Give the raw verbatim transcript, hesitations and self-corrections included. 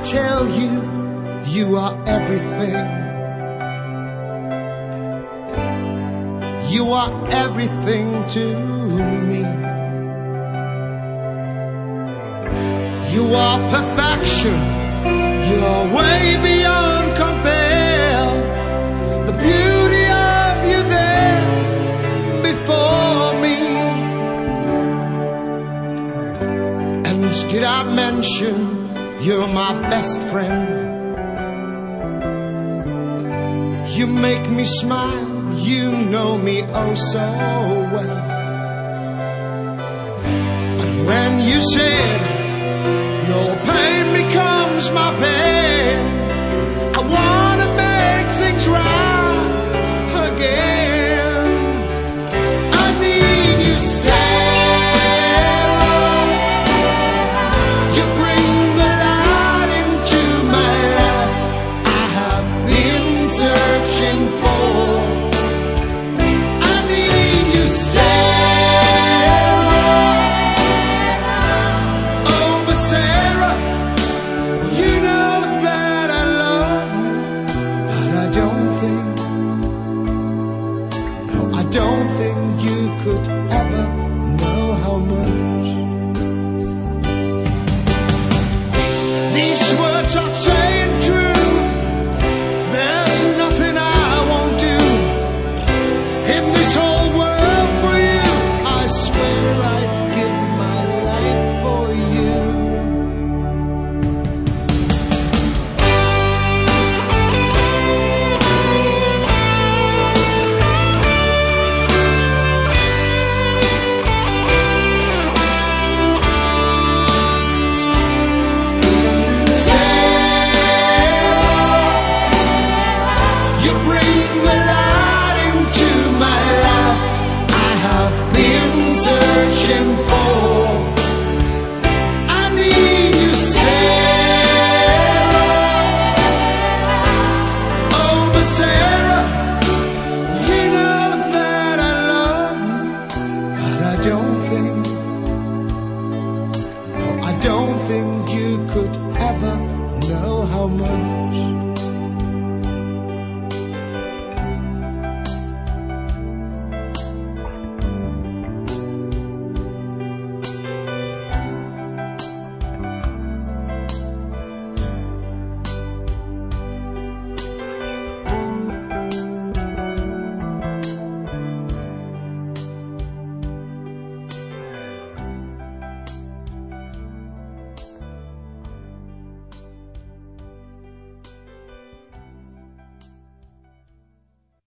tell you, you are everything. You are everything to me. You are perfection. You're way beyond compare. The beauty of you there before me. And did I mention you're my best friend? You make me smile, you know me oh so well. But when you said your pain becomes my pain, I wanna make things right again. I need you, Sarah. You bring the light into my life I have been searching for. I need you, Sarah. Oh, but Sarah, you know that I love you, but I don't think, no, I don't think you could ever know how much these words are so